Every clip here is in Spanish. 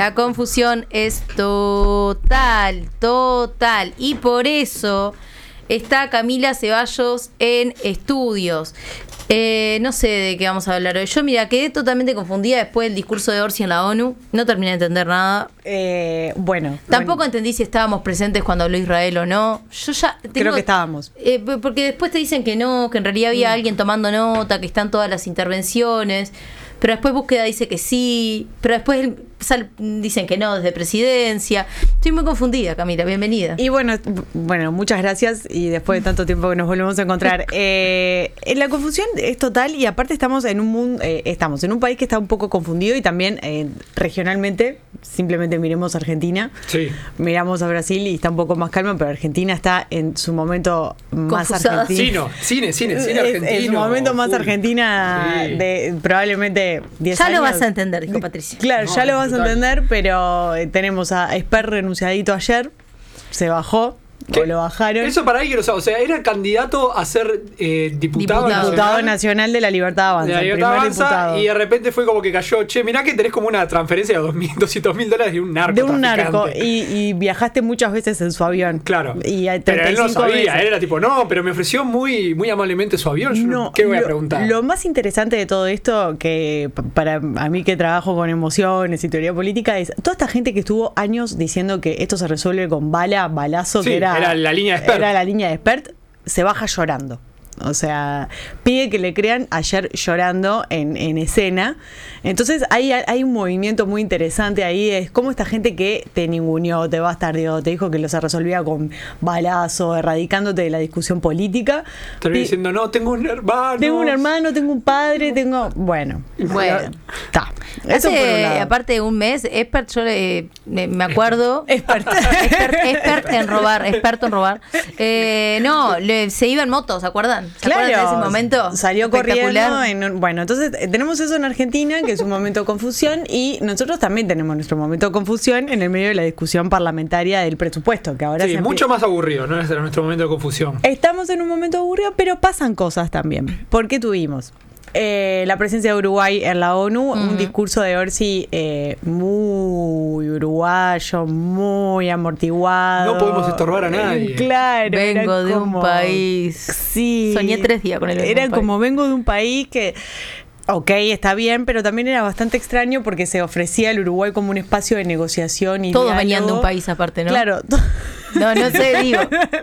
La confusión es total. Y por eso está Camila Ceballos en estudios. No sé de qué vamos a hablar hoy. Yo, mira, quedé totalmente confundida después del discurso de Orsi en la ONU. No terminé de entender nada. Tampoco entendí si estábamos presentes cuando habló Israel o no. Yo ya creo que estábamos. Porque después te dicen que no, que en realidad había alguien tomando nota, que están todas las intervenciones. Pero después Búsqueda dice que sí. Pero después dicen que no, desde Presidencia. Estoy muy confundida, Camila. Bienvenida. Y bueno, muchas gracias. Y después de tanto tiempo que nos volvemos a encontrar. La confusión es total. Y aparte estamos en un mundo, estamos en un país que está un poco confundido. Y también regionalmente, simplemente miremos a Argentina. Sí. Miramos a Brasil y está un poco más calma. Pero Argentina está en su momento más argentino. Cine argentino. En su momento más Argentina de probablemente 10 años. Ya lo vas a entender, dijo Patricia. Claro, ya lo vas a entender, pero tenemos a Esper renunciadito ayer, se bajó. O lo bajaron. Eso para alguien, o sea, era candidato a ser diputado nacional de la Libertad Avanza. De la Libertad Avanza, y de repente fue como que cayó, mirá que tenés como una transferencia de $200,000 de un narco. De un narco, y viajaste muchas veces en su avión. Claro. Y pero él no sabía, él era tipo, no, pero me ofreció muy, muy amablemente su avión. ¿Qué voy a preguntar? Lo más interesante de todo esto, que para a mí que trabajo con emociones y teoría política, es toda esta gente que estuvo años diciendo que esto se resuelve con balazo, sí, que era la línea de Espert. Era la línea de Espert, se baja llorando. O sea, pide que le crean ayer llorando en escena. Entonces hay un movimiento muy interesante ahí. Es como esta gente que te ninguneó, te bastardeó, te dijo que lo se resolvía con balazo, erradicándote de la discusión política. Terminé diciendo, no, tengo un hermano. Tengo un padre, Bueno. Está. Hace, aparte de un mes, Expert, yo me acuerdo. Experto en robar. Se iba en moto, ¿se acuerdan? ¿Se acuerdan de ese momento? Salió corriendo. Entonces tenemos eso en Argentina, que es un momento de confusión, y nosotros también tenemos nuestro momento de confusión en el medio de la discusión parlamentaria del presupuesto, que ahora mucho más aburrido, ¿no? Ese era nuestro momento de confusión. Estamos en un momento aburrido, pero pasan cosas también. ¿Por qué tuvimos? La presencia de Uruguay en la ONU, un discurso de Orsi muy uruguayo, muy amortiguado. No podemos estorbar a nadie. Claro. Vengo de un país. Sí. Soñé 3 días con él. Era como vengo de un país que... Ok, está bien, pero también era bastante extraño porque se ofrecía el Uruguay como un espacio de negociación y todos diálogo. venían de un país aparte, ¿no? Claro. No sé, digo.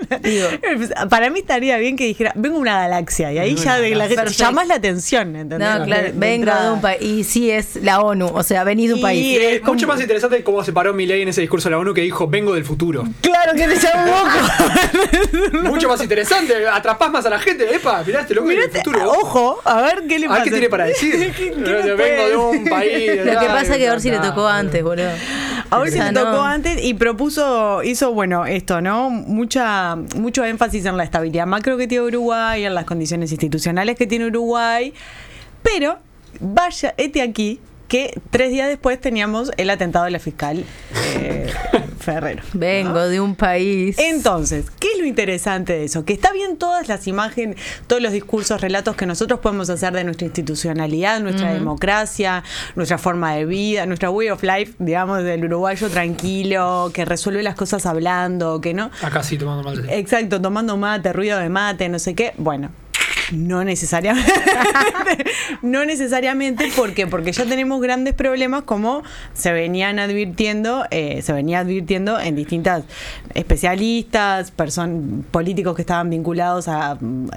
Para mí estaría bien que dijera, vengo de una galaxia, y ahí ya llamás la atención, ¿entendés? No, claro, vengo de un país, y sí es la ONU, o sea, venís de un país. Es mucho más interesante cómo se paró Milei en ese discurso de la ONU que dijo, vengo del futuro. Claro que te llamo loco. Mucho más interesante, atrapás más a la gente, mirá este loco del futuro. Ojo, a ver qué le pasa. A ver qué tiene para decir. Vengo de un país. Lo que pasa es que a Orsi le tocó antes, boludo. A Orsi le tocó antes y hizo esto, ¿no? Mucho énfasis en la estabilidad macro que tiene Uruguay, en las condiciones institucionales que tiene Uruguay, pero vaya, aquí que 3 días después teníamos el atentado de la fiscal Ferrero. Vengo de un país. Entonces, ¿qué es lo interesante de eso? Que está bien todas las imágenes, todos los discursos, relatos que nosotros podemos hacer de nuestra institucionalidad, nuestra democracia, nuestra forma de vida, nuestra way of life, digamos, del uruguayo tranquilo, que resuelve las cosas hablando, que no. Acá sí, tomando mate. Exacto, tomando mate, ruido de mate, no sé qué. Bueno. No necesariamente. No necesariamente. ¿Por qué? Porque ya tenemos grandes problemas como se venía advirtiendo en distintas especialistas, políticos que estaban vinculados a,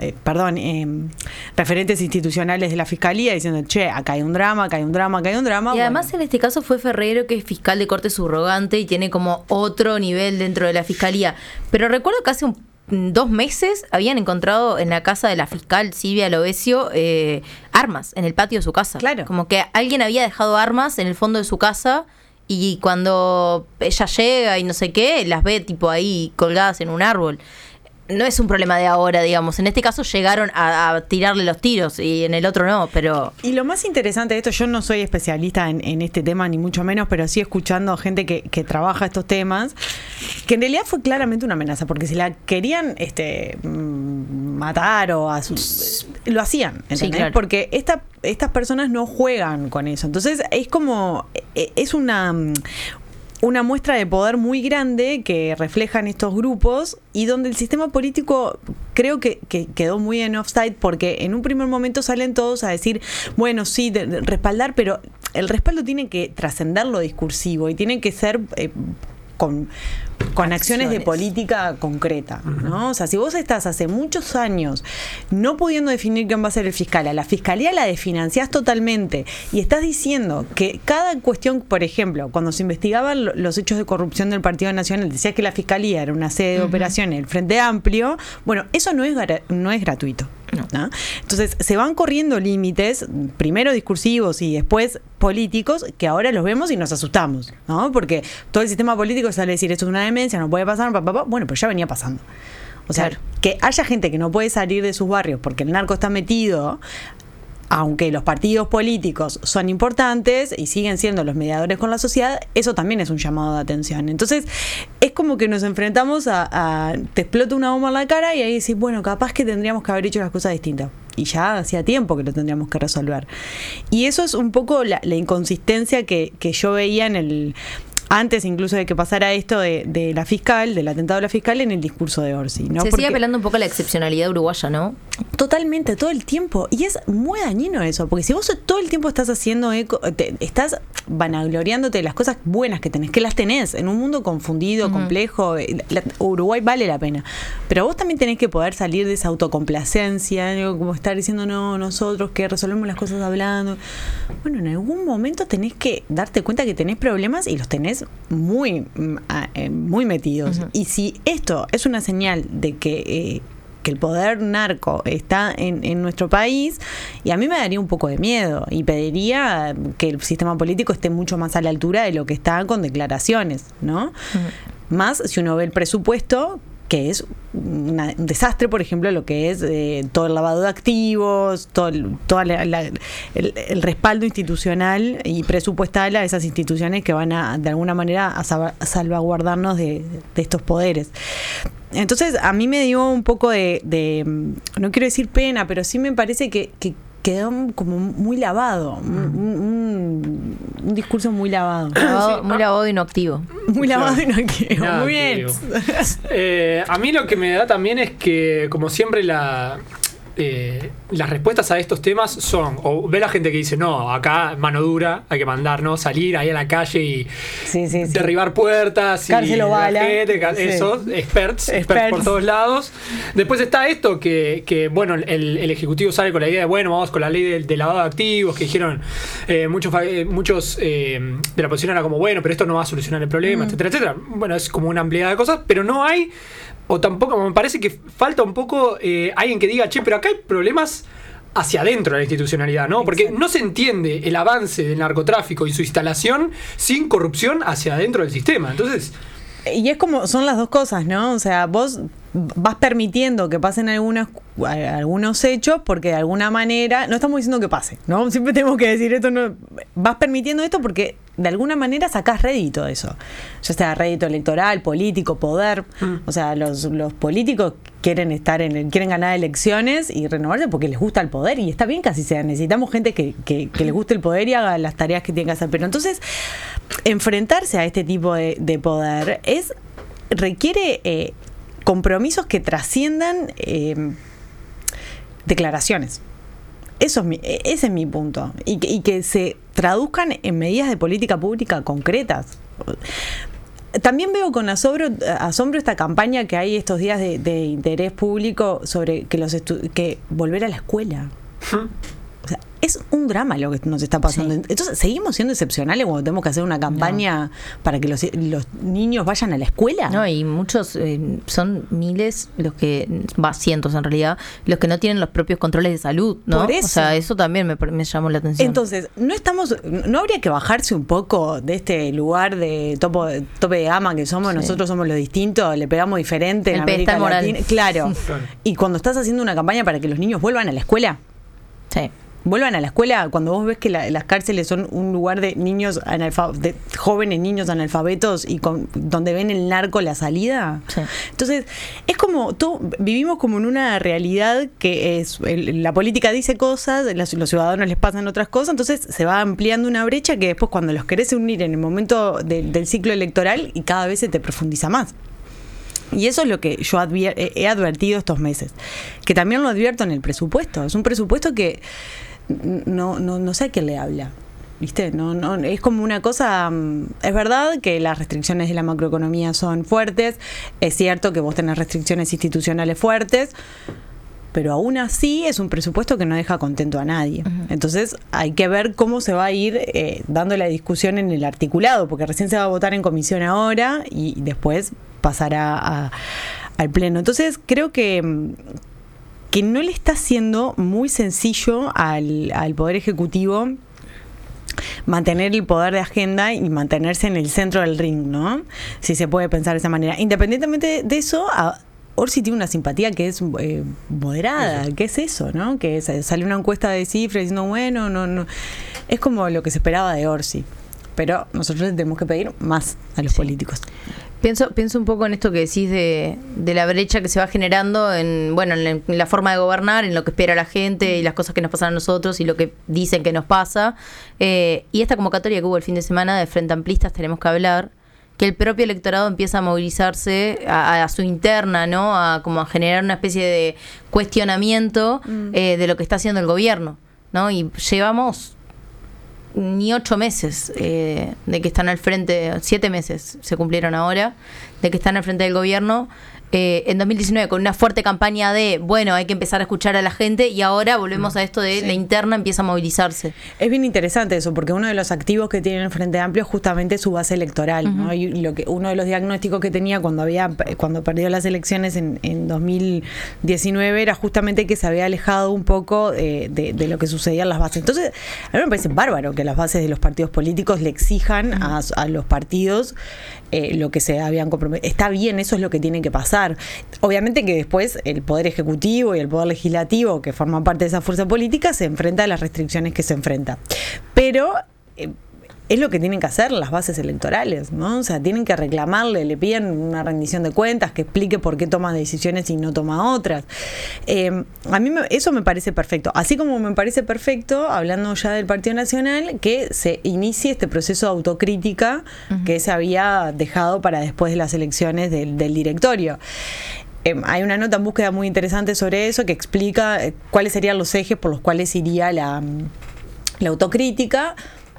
referentes institucionales de la fiscalía diciendo, acá hay un drama. Y además en este caso fue Ferrero, que es fiscal de corte subrogante y tiene como otro nivel dentro de la fiscalía. Pero recuerdo que hace 2 meses habían encontrado en la casa de la fiscal Silvia Lovesio armas en el patio de su casa. Claro. Como que alguien había dejado armas en el fondo de su casa y cuando ella llega y no sé qué, las ve tipo ahí colgadas en un árbol. No es un problema de ahora, digamos. En este caso llegaron a tirarle los tiros y en el otro no, pero... Y lo más interesante de esto, yo no soy especialista en este tema, ni mucho menos, pero sí escuchando gente que trabaja estos temas, que en realidad fue claramente una amenaza, porque si la querían matar o lo hacían, ¿entendés? Sí, claro. Porque estas personas no juegan con eso. Entonces es como, es una muestra de poder muy grande que reflejan estos grupos y donde el sistema político creo que quedó muy en offside, porque en un primer momento salen todos a decir, bueno, sí, de respaldar, pero el respaldo tiene que trascender lo discursivo y tiene que ser con acciones de política concreta, ¿no? O sea, si vos estás hace muchos años no pudiendo definir quién va a ser el fiscal, a la fiscalía la desfinanciás totalmente y estás diciendo que cada cuestión, por ejemplo, cuando se investigaban los hechos de corrupción del Partido Nacional, decías que la fiscalía era una sede de operaciones del Frente Amplio, bueno, eso no es gratuito. ¿No? Entonces se van corriendo límites, primero discursivos y después políticos, que ahora los vemos y nos asustamos, ¿no? Porque todo el sistema político sale a decir esto es una demencia, no puede pasar, bueno, pero ya venía pasando. O sea, claro, que haya gente que no puede salir de sus barrios porque el narco está metido, aunque los partidos políticos son importantes y siguen siendo los mediadores con la sociedad, eso también es un llamado de atención. Entonces, es como que nos enfrentamos a te explota una bomba en la cara y ahí decís, bueno, capaz que tendríamos que haber hecho las cosas distintas. Y ya hacía tiempo que lo tendríamos que resolver. Y eso es un poco la inconsistencia que yo veía antes incluso de que pasara esto de la fiscal, del atentado de la fiscal, en el discurso de Orsi, ¿no? Sigue apelando un poco a la excepcionalidad uruguaya, ¿no? Totalmente, todo el tiempo. Y es muy dañino eso, porque si vos todo el tiempo estás haciendo eco, estás vanagloriándote de las cosas buenas que tenés, que las tenés, en un mundo confundido, complejo, Uruguay vale la pena. Pero vos también tenés que poder salir de esa autocomplacencia, ¿no? Como estar diciendo, no, nosotros que resolvemos las cosas hablando. Bueno, en algún momento tenés que darte cuenta que tenés problemas y los tenés muy metidos. Y si esto es una señal de que el poder narco está en nuestro país, y a mí me daría un poco de miedo y pediría que el sistema político esté mucho más a la altura de lo que está con declaraciones, ¿no? Más si uno ve el presupuesto, que es un desastre, por ejemplo, lo que es todo el lavado de activos, todo el respaldo institucional y presupuestal a esas instituciones que van de alguna manera a salvaguardarnos de estos poderes. Entonces, a mí me dio un poco de no quiero decir pena, pero sí me parece que quedó como muy lavado, un discurso muy lavado. Muy lavado y no activo. Muy lavado y no activo. Muy bien. A mí lo que me da también es que, como siempre, las respuestas a estos temas son, o ve la gente que dice, no, acá mano dura, hay que mandarnos, salir ahí a la calle y derribar puertas, cárcel o bala, esos, experts por todos lados. Después está esto que bueno, el Ejecutivo sale con la idea de, bueno, vamos con la ley de lavado de activos, que dijeron muchos de la oposición era como, bueno, pero esto no va a solucionar el problema, etcétera, etcétera. Bueno, es como una ampliedad de cosas, pero no hay, o tampoco, me parece que falta un poco alguien que diga, che, pero acá hay problemas hacia adentro de la institucionalidad, ¿no? Porque no se entiende el avance del narcotráfico y su instalación sin corrupción hacia adentro del sistema. Entonces, y es como, son las dos cosas, ¿no? O sea, vos vas permitiendo que pasen algunos hechos porque de alguna manera, no estamos diciendo que pase, ¿no? Siempre tenemos que decir esto, no, vas permitiendo esto porque de alguna manera sacás rédito de eso, ya sea rédito electoral, político, poder. O sea, los políticos quieren ganar elecciones y renovarse porque les gusta el poder, y está bien que así sea. Necesitamos gente que les guste el poder y haga las tareas que tiene que hacer, pero entonces enfrentarse a este tipo de poder requiere compromisos que trasciendan declaraciones. Ese es mi punto. Y que se traduzcan en medidas de política pública concretas. También veo con asombro esta campaña que hay estos días de interés público sobre que volver a la escuela. O sea, es un drama lo que nos está pasando. Sí. Entonces, ¿seguimos siendo excepcionales cuando tenemos que hacer una campaña para que los niños vayan a la escuela? No, y muchos, son miles, cientos en realidad, los que no tienen los propios controles de salud, ¿no? Por eso. O sea, eso también me llamó la atención. Entonces, ¿no habría que bajarse un poco de este lugar de tope de gama que somos? Sí. Nosotros somos los distintos, le pegamos diferente en América Latina. Claro. Y cuando estás haciendo una campaña para que los niños vuelvan a la escuela, sí, vuelvan a la escuela. Cuando vos ves que las cárceles son un lugar de niños de jóvenes niños analfabetos y donde ven el narco la salida. Sí. Entonces, es como vivimos como en una realidad que es la política dice cosas, los ciudadanos les pasan otras cosas, entonces se va ampliando una brecha que después cuando los querés unir en el momento del ciclo electoral y cada vez se te profundiza más. Y eso es lo que yo he advertido estos meses, que también lo advierto en el presupuesto. Es un presupuesto que no sé a quién le habla, ¿viste? No, es como una cosa. Es verdad que las restricciones de la macroeconomía son fuertes, es cierto que vos tenés restricciones institucionales fuertes, pero aún así es un presupuesto que no deja contento a nadie. Uh-huh. Entonces hay que ver cómo se va a ir dando la discusión en el articulado, porque recién se va a votar en comisión ahora y después pasará al pleno. Entonces creo que no le está siendo muy sencillo al Poder Ejecutivo mantener el poder de agenda y mantenerse en el centro del ring, ¿no? Si se puede pensar de esa manera. Independientemente de eso, Orsi tiene una simpatía que es moderada. ¿Qué es eso, no? Que sale una encuesta de cifras diciendo, bueno, no. Es como lo que se esperaba de Orsi. Pero nosotros tenemos que pedir más a los políticos. Pienso un poco en esto que decís de la brecha que se va generando en la forma de gobernar, en lo que espera la gente y las cosas que nos pasan a nosotros y lo que dicen que nos pasa. Y esta convocatoria que hubo el fin de semana de Frente Amplistas Tenemos que Hablar, que el propio electorado empieza a movilizarse a su interna, ¿no? A generar una especie de cuestionamiento de lo que está haciendo el gobierno, ¿no? Y llevamos ni 8 meses de que están al frente, 7 meses se cumplieron ahora, de que están al frente del gobierno. En 2019 con una fuerte campaña de, hay que empezar a escuchar a la gente, y ahora volvemos a esto de la interna empieza a movilizarse. Es bien interesante eso, porque uno de los activos que tiene el Frente Amplio es justamente su base electoral, uh-huh. ¿no? Y uno de los diagnósticos que tenía cuando perdió las elecciones en 2019 era justamente que se había alejado un poco de lo que sucedía en las bases. Entonces, a mí me parece bárbaro que las bases de los partidos políticos le exijan uh-huh. a los partidos lo que se habían comprometido. Está bien, eso es lo que tiene que pasar. Obviamente que después el Poder Ejecutivo y el Poder Legislativo, que forman parte de esa fuerza política, se enfrenta a las restricciones que se enfrenta. Pero es lo que tienen que hacer las bases electorales, ¿no? O sea, tienen que reclamarle, le piden una rendición de cuentas, que explique por qué toma decisiones y no toma otras. A mí eso me parece perfecto. Así como me parece perfecto, hablando ya del Partido Nacional, que se inicie este proceso de autocrítica uh-huh. que se había dejado para después de las elecciones del directorio. Hay una nota en búsqueda muy interesante sobre eso que explica cuáles serían los ejes por los cuales iría la autocrítica.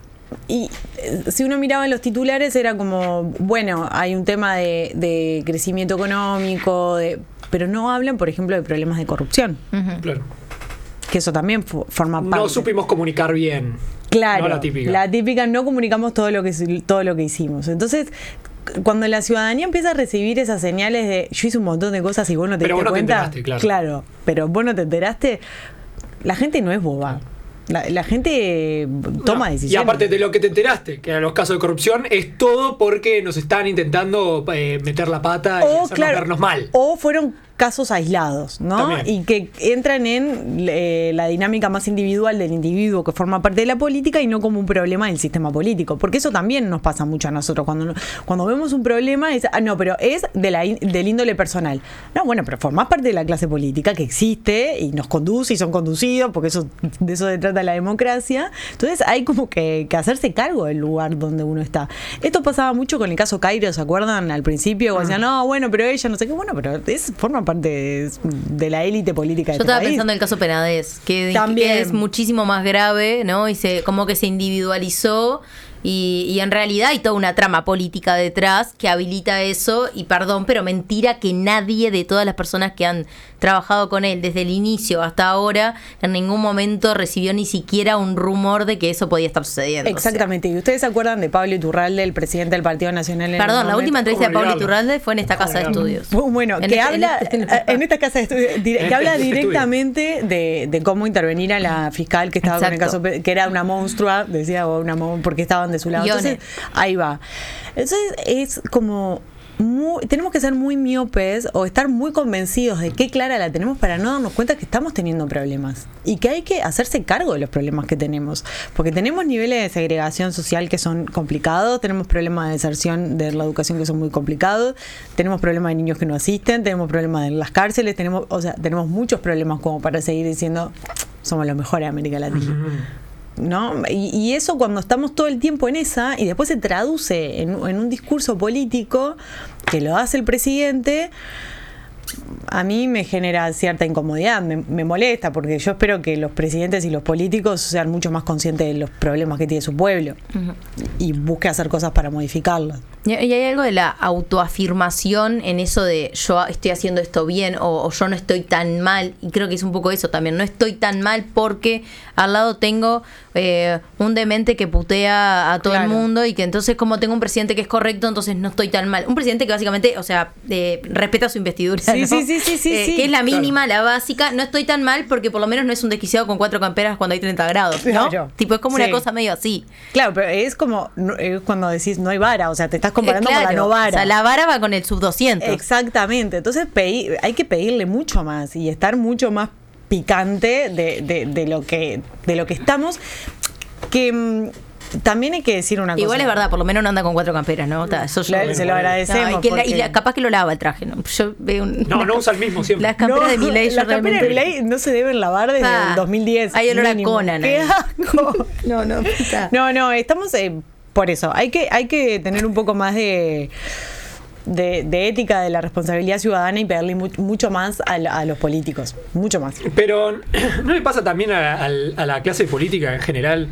Y si uno miraba en los titulares era como, hay un tema de crecimiento económico, pero no hablan, por ejemplo, de problemas de corrupción. Uh-huh. Claro. Que eso también forma parte. No supimos comunicar bien. Claro, no la típica no comunicamos todo lo que hicimos. Entonces, cuando la ciudadanía empieza a recibir esas señales de yo hice un montón de cosas y vos no te diste cuenta. Te enteraste, claro, pero vos no te enteraste, la gente no es boba. La gente toma decisiones. Y aparte de lo que te enteraste, que eran los casos de corrupción, es todo porque nos están intentando meter la pata y hacernos vernos mal. O fueron casos aislados, ¿no? También. Y que entran en la dinámica más individual del individuo que forma parte de la política y no como un problema del sistema político. Porque eso también nos pasa mucho a nosotros. Cuando vemos un problema es, pero es del índole personal. No, pero formás parte de la clase política que existe y nos conduce y son conducidos, porque de eso se trata la democracia. Entonces hay como que hacerse cargo del lugar donde uno está. Esto pasaba mucho con el caso Cairo, ¿se acuerdan? Al principio, cuando decían, pero ella no sé qué, pero forma parte de la élite política de Yo estaba pensando en el caso Penades, que es muchísimo más grave, ¿no? Y como que se individualizó y en realidad hay toda una trama política detrás que habilita eso, y perdón, pero mentira que nadie de todas las personas que han trabajado con él desde el inicio hasta ahora en ningún momento recibió ni siquiera un rumor de que eso podía estar sucediendo. Exactamente. ¿Y ustedes se acuerdan de Pablo Iturralde, el presidente del Partido Nacional? Perdón, la última entrevista de Pablo Iturralde fue en esta casa de estudios. Bueno, en esta casa de estudios, que habla directamente de cómo intervenir a la fiscal que estaba con el caso, que era una monstrua, decía, porque estaban de su lado. Entonces, ahí va. Entonces, es como tenemos que ser muy miopes o estar muy convencidos de qué clara la tenemos para no darnos cuenta que estamos teniendo problemas y que hay que hacerse cargo de los problemas que tenemos, porque tenemos niveles de segregación social que son complicados, tenemos problemas de deserción de la educación que son muy complicados, tenemos problemas de niños que no asisten, tenemos problemas en las cárceles, tenemos muchos problemas como para seguir diciendo somos los mejores de América Latina. ¿No? Y eso cuando estamos todo el tiempo en esa y después se traduce en un discurso político que lo hace el presidente, a mí me genera cierta incomodidad, me molesta, porque yo espero que los presidentes y los políticos sean mucho más conscientes de los problemas que tiene su pueblo y busque hacer cosas para modificarlos. Y hay algo de la autoafirmación en eso de yo estoy haciendo esto bien o yo no estoy tan mal, y creo que es un poco eso también, no estoy tan mal porque al lado tengo un demente que putea a todo el mundo y que entonces como tengo un presidente que es correcto, entonces no estoy tan mal. Un presidente que básicamente, o sea, respeta su investidura, ¿no? Que es la mínima, la básica, no estoy tan mal porque por lo menos no es un desquiciado con 4 camperas cuando hay 30 grados, ¿no? Claro. Tipo, es como una cosa medio así. Claro, pero es como cuando decís no hay vara, o sea, te estás comparando con la no vara. O sea, la vara va con el sub 200. Exactamente. Entonces hay que pedirle mucho más y estar mucho más picante de lo que estamos. Que también hay que decir una cosa. Igual es verdad, por lo menos no anda con 4 camperas, ¿no? Eso se lo agradecemos. No, y capaz que lo lava el traje, ¿no? Yo veo no usa el mismo siempre. Las camperas de Milei, las camperas de Milei no se deben lavar desde el 2010. Hay olor a Conan. ¡Qué asco! No, estamos por eso. Hay que tener un poco más de ética de la responsabilidad ciudadana y pedirle mucho más a los políticos, mucho más. Pero ¿no le pasa también a la clase política en general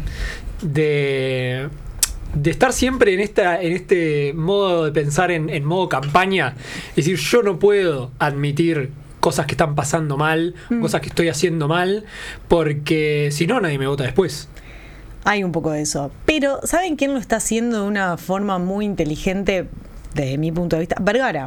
de estar siempre en este modo de pensar en modo campaña? Es decir, yo no puedo admitir cosas que están pasando mal, cosas que estoy haciendo mal, porque si no nadie me vota después. Hay un poco de eso. Pero ¿saben quién lo está haciendo de una forma muy inteligente? Desde mi punto de vista, Vergara.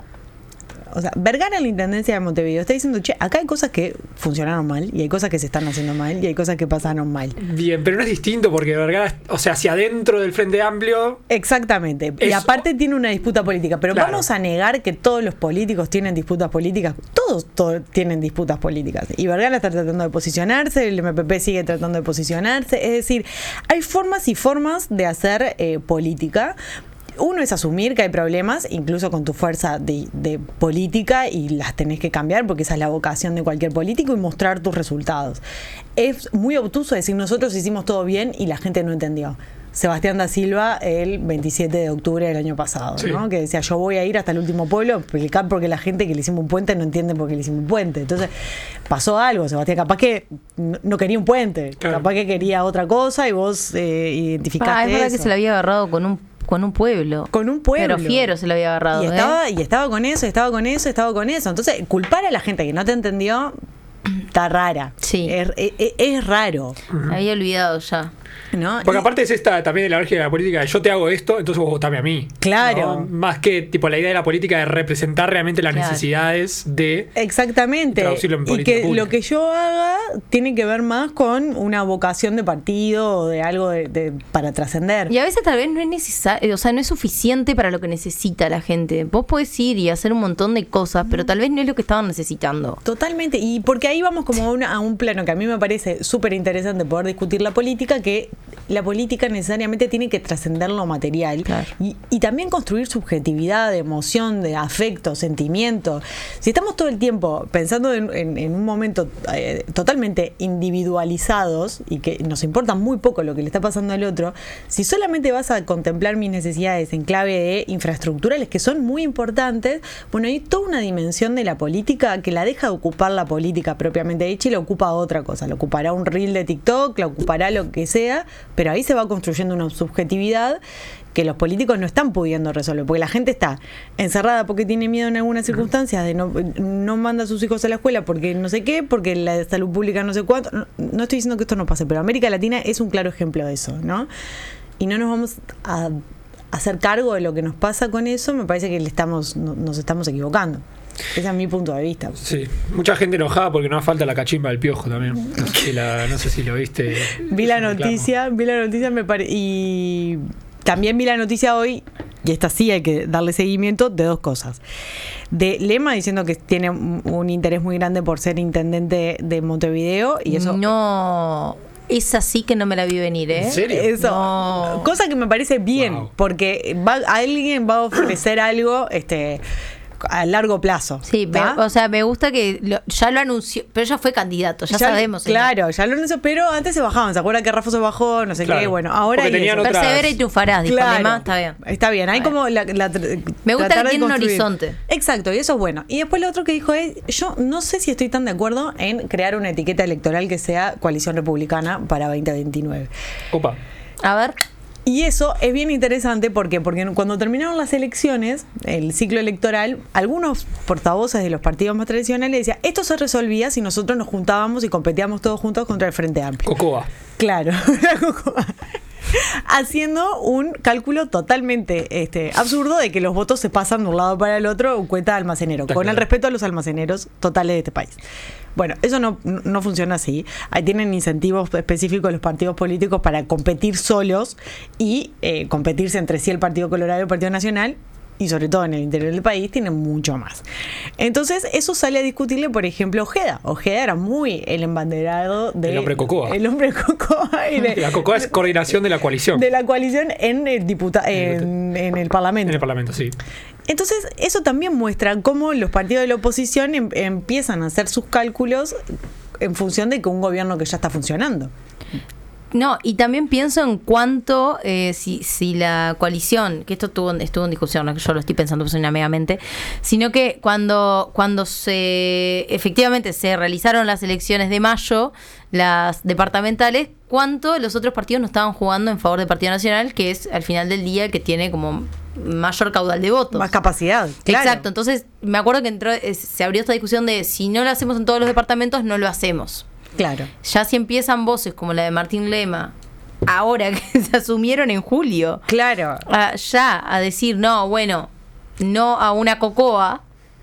O sea, Vergara en la Intendencia de Montevideo está diciendo, acá hay cosas que funcionaron mal y hay cosas que se están haciendo mal y hay cosas que pasaron mal. Bien, pero no es distinto porque Vergara, o sea, hacia adentro del Frente Amplio... Exactamente. Y aparte tiene una disputa política. Pero claro, vamos a negar que todos los políticos tienen disputas políticas. Todos tienen disputas políticas. Y Vergara está tratando de posicionarse, el MPP sigue tratando de posicionarse. Es decir, hay formas y formas de hacer política. Uno es asumir que hay problemas, incluso con tu fuerza de política, y las tenés que cambiar porque esa es la vocación de cualquier político, y mostrar tus resultados. Es muy obtuso decir nosotros hicimos todo bien y la gente no entendió. Sebastián da Silva el 27 de octubre del año pasado, sí, ¿no? Que decía, yo voy a ir hasta el último pueblo a explicar porque la gente que le hicimos un puente no entiende por qué le hicimos un puente. Entonces pasó algo, Sebastián, capaz que no quería un puente, claro, capaz que quería otra cosa y vos identificaste es verdad eso. Que se le había agarrado con un pueblo. Con un pueblo. Pero fiero se lo había agarrado. Y estaba con eso. Entonces, culpar a la gente que no te entendió está rara. Sí. Es raro. Me había olvidado ya. ¿No? Porque aparte es esta también de la lógica de la política de yo te hago esto, entonces vos votame a mí. Claro. ¿No? Más que tipo la idea de la política de representar realmente las necesidades de... Exactamente. Traducirlo en política y que pública. Lo que yo haga tiene que ver más con una vocación de partido o de algo para trascender. Y a veces tal vez no es necesario, o sea, no es suficiente para lo que necesita la gente. Vos podés ir y hacer un montón de cosas, pero tal vez no es lo que estaban necesitando. Totalmente. Y porque ahí vamos como a un plano que a mí me parece súper interesante poder discutir la política, que la política necesariamente tiene que trascender lo material, claro, y también construir subjetividad, de emoción, de afecto, sentimiento. Si estamos todo el tiempo pensando en un momento totalmente individualizados y que nos importa muy poco lo que le está pasando al otro, si solamente vas a contemplar mis necesidades en clave de infraestructurales, que son muy importantes, bueno, hay toda una dimensión de la política que la deja de ocupar la política propiamente dicha y la ocupa otra cosa. La ocupará un reel de TikTok, la ocupará lo que sea, pero ahí se va construyendo una subjetividad que los políticos no están pudiendo resolver, porque la gente está encerrada porque tiene miedo en algunas circunstancias de no manda a sus hijos a la escuela porque no sé qué, porque la salud pública no sé cuánto. No estoy diciendo que esto no pase, pero América Latina es un claro ejemplo de eso, ¿no? Y no nos vamos a hacer cargo de lo que nos pasa con eso. Me parece que nos estamos equivocando. Ese es mi punto de vista. Sí, mucha gente enojada porque no falta la cachimba del Piojo también. No sé si lo viste. Vi la noticia y también vi la noticia hoy y esta sí hay que darle seguimiento, de dos cosas. De Lema diciendo que tiene un interés muy grande por ser intendente de Montevideo, y eso... No... Esa sí que no me la vi venir, ¿eh? ¿En serio? Eso, No. cosa que me parece bien, Wow. porque alguien va a ofrecer algo a largo plazo. Sí, me gusta que ya lo anunció, pero ya fue candidato, ya sabemos. Claro, ya lo anunció, pero antes se bajaban. ¿Se acuerdan que Rafa se bajó? No sé Claro, qué. Bueno, ahora porque tenían otras... Persevera y triunfarás, dijo Claro, Lema, está bien. Está bien, hay como Me gusta tratar que de tiene un construir. horizonte. Exacto, y eso es bueno. Y después lo otro que dijo es, yo no sé si estoy tan de acuerdo en crear una etiqueta electoral que sea coalición republicana para 2029. Opa. A ver. Y eso es bien interesante porque cuando terminaron las elecciones, el ciclo electoral, algunos portavoces de los partidos más tradicionales decían, esto se resolvía si nosotros nos juntábamos y competíamos todos juntos contra el Frente Amplio. Cocoa. Claro, haciendo un cálculo totalmente absurdo de que los votos se pasan de un lado para el otro, un cuenta almacenero, con el respeto a los almaceneros totales de este país. Bueno, eso no funciona así. Ahí tienen incentivos específicos los partidos políticos para competir solos y competirse entre sí el Partido Colorado y el Partido Nacional, y sobre todo en el interior del país tienen mucho más. Entonces eso sale a discutirle, por ejemplo, Ojeda. Ojeda era muy el embanderado de... El hombre Cocoa. El hombre Cocoa. La Cocoa es coordinación de la coalición. De la coalición en el en el Parlamento. En el Parlamento, sí. Entonces, eso también muestra cómo los partidos de la oposición empiezan a hacer sus cálculos en función de que un gobierno que ya está funcionando. No, y también pienso en cuánto, si la coalición, que esto estuvo en discusión, no es que yo lo estoy pensando megamente, sino que cuando efectivamente se realizaron las elecciones de mayo, las departamentales, cuánto los otros partidos no estaban jugando en favor del Partido Nacional, que es al final del día que tiene como mayor caudal de votos. Más capacidad. Claro. Exacto, entonces me acuerdo que se abrió esta discusión de si no lo hacemos en todos los departamentos, no lo hacemos. Claro. Ya si empiezan voces como la de Martín Lema, ahora que se asumieron en julio, Claro. Ya a decir, no, bueno, no a una Cocoa.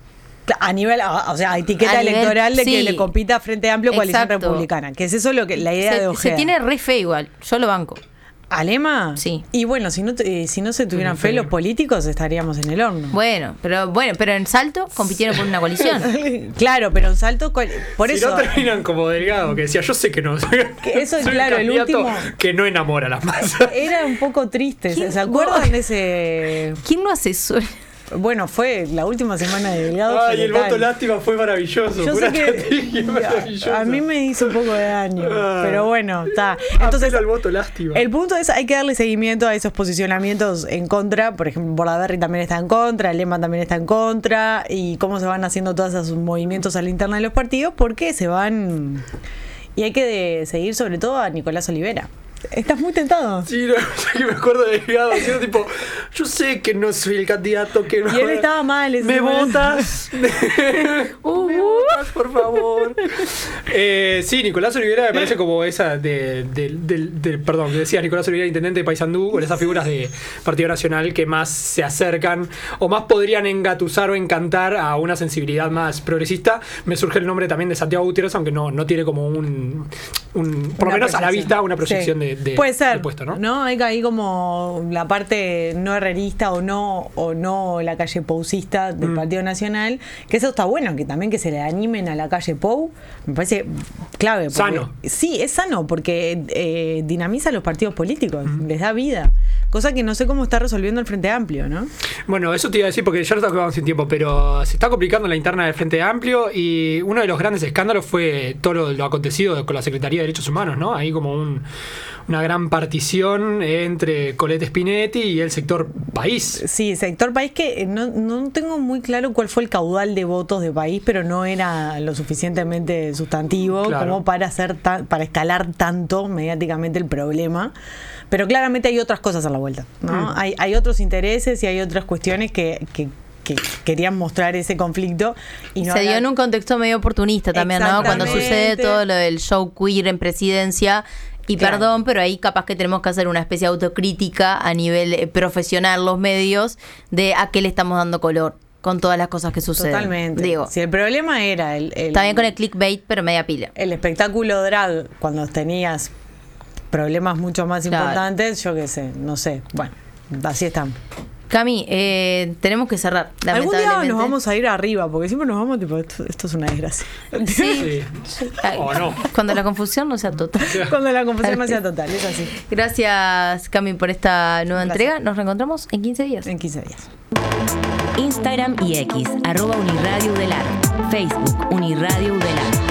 A nivel, o sea, etiqueta A nivel, electoral de que sí. le compita Frente Amplio Coalición Exacto. Republicana. Que es eso la idea de Ojeda. Se tiene re fe igual, yo lo banco. ¿A Lema? Sí. Y bueno, si no se tuvieran fe los políticos, estaríamos en el horno. Bueno, pero en Salto compitieron por una coalición. Claro, pero en Salto, por Si eso... no terminan como Delgado, que decía, yo sé que no. Que eso es soy claro, el candidato último... que no enamora a las masas. Era un poco triste. ¿Quién? ¿Se acuerdan de ese...? ¿Quién no asesora? Bueno, fue la última semana de Delgado. Ay, el letal. voto lástima fue maravilloso. Yo Fue sé una estrategia que maravillosa. a mí me hizo un poco de daño, Ah. pero bueno, está. Entonces, Apelo al voto lástima. el punto es, hay que darle seguimiento a esos posicionamientos en contra. Por ejemplo, Bordaberry también está en contra, Lema también está en contra, y cómo se van haciendo todos esos movimientos a la interna de los partidos, porque se van... Y hay que seguir sobre todo a Nicolás Olivera. Estás muy tentado. Sí, no, sé que me acuerdo de Delgado diciendo tipo, yo sé que no soy el candidato que... Y él estaba mal. ¿Me votas? ¿Me votas, por favor? Sí, Nicolás Olivera me parece como esa perdón, que decía Nicolás Olivera, intendente de Paysandú, con esas figuras de Partido Nacional que más se acercan o más podrían engatusar o encantar a una sensibilidad más progresista. Me surge el nombre también de Santiago Gutiérrez, aunque no tiene como por lo menos a la vista, una proyección sí. de puede ser, puesto, ¿no? Hay ahí como la parte no herrerista o no la calle pousista del Partido Nacional, que eso está bueno, que también que se le animen a la calle Pou, me parece clave. Porque, sano. Sí, es sano, porque dinamiza a los partidos políticos, les da vida. Cosa que no sé cómo está resolviendo el Frente Amplio, ¿no? Bueno, eso te iba a decir porque ya lo estamos sin tiempo, pero se está complicando la interna del Frente Amplio y uno de los grandes escándalos fue todo lo acontecido con la Secretaría de Derechos Humanos, ¿no? Ahí como una gran partición entre Colette Spinetti y el sector país. Sí, sector país, que no tengo muy claro cuál fue el caudal de votos de país, pero no era lo suficientemente sustantivo como para escalar tanto mediáticamente el problema. Pero claramente hay otras cosas a la vuelta, ¿no? Hay otros intereses y hay otras cuestiones que querían mostrar ese conflicto. Y se dio en un contexto medio oportunista también, ¿no? Cuando sucede todo lo del show queer en presidencia. Y claro. Perdón, pero ahí capaz que tenemos que hacer una especie de autocrítica a nivel profesional, los medios, de a qué le estamos dando color con todas las cosas que suceden. Totalmente. Digo, si el problema era está bien con el clickbait, pero media pila. El espectáculo drag, cuando tenías problemas mucho más importantes, yo qué sé, no sé. Bueno, así están. Cami, tenemos que cerrar. Algún día nos vamos a ir arriba, porque siempre nos vamos tipo, esto es una desgracia. Sí. O no. Cuando la confusión no sea total. Cuando la confusión no sea total, es así. Gracias, Cami, por esta nueva entrega. Nos reencontramos en 15 días. En 15 días. Instagram y X, @Uniradio Udelar. Facebook, Uniradio Udelar.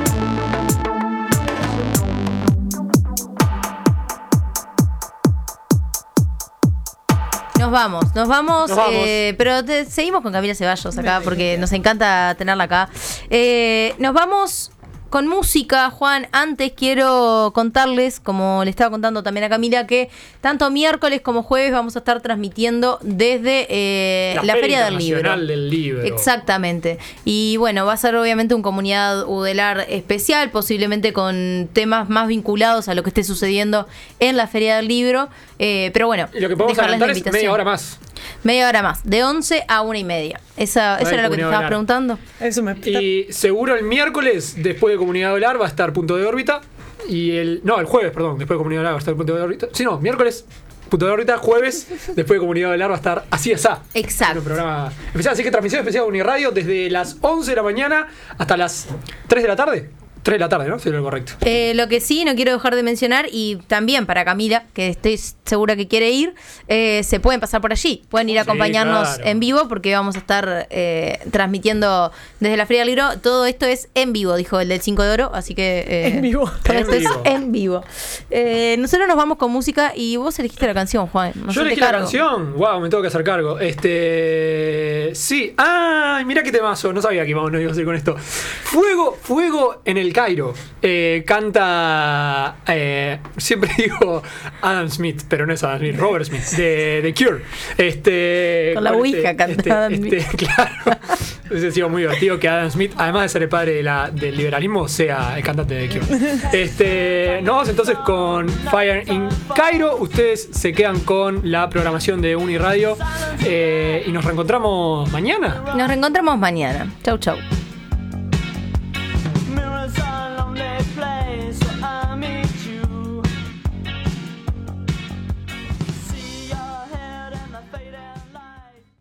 Nos vamos. Pero seguimos con Camila Ceballos acá porque nos encanta tenerla acá. Nos vamos con música, Juan. Antes quiero contarles, como le estaba contando también a Camila, que tanto miércoles como jueves vamos a estar transmitiendo desde la Feria del Libro. Exactamente. Y bueno, va a ser obviamente un Comunidad Udelar especial, posiblemente con temas más vinculados a lo que esté sucediendo en la Feria del Libro. Pero bueno, y lo que podemos adelantar es media hora más. Media hora más, de 11 a 1:30. Eso era lo que te estabas preguntando. Y seguro el miércoles, después de Comunidad Udelar, va a estar Punto de Órbita. Y el jueves, perdón, después de Comunidad Udelar va a estar Punto de Órbita. Sí, no, miércoles, Punto de Órbita, jueves, después de Comunidad Udelar va a estar Así Asá. Exacto. Un programa especial, así que transmisión especial de Uniradio desde las 11 de la mañana hasta las 3 de la tarde. 3 de la tarde, ¿no? Sería lo correcto. Lo que sí, no quiero dejar de mencionar, y también para Camila, que estoy segura que quiere ir, se pueden pasar por allí. Pueden ir a acompañarnos en vivo, porque vamos a estar transmitiendo desde la Feria del Libro. Todo esto es en vivo, dijo el del 5 de Oro, así que... en vivo. Todo esto es en vivo. Nosotros nos vamos con música y vos elegiste la canción, Juan. Yo elegí la canción. Wow, me tengo que hacer cargo. Sí. ¡Ay, mirá qué temazo! No sabía que íbamos a ir con esto. Fuego en el Cairo. Canta, siempre digo Adam Smith, pero no es Adam Smith, Robert Smith, de The Cure. Con la Ouija canta Adam Smith. Claro. Entonces ha sido muy divertido que Adam Smith, además de ser el padre del liberalismo, sea el cantante de The Cure. Nos vamos entonces con Fire in Cairo. Ustedes se quedan con la programación de Uniradio y nos reencontramos mañana. Nos reencontramos mañana. Chau, chau.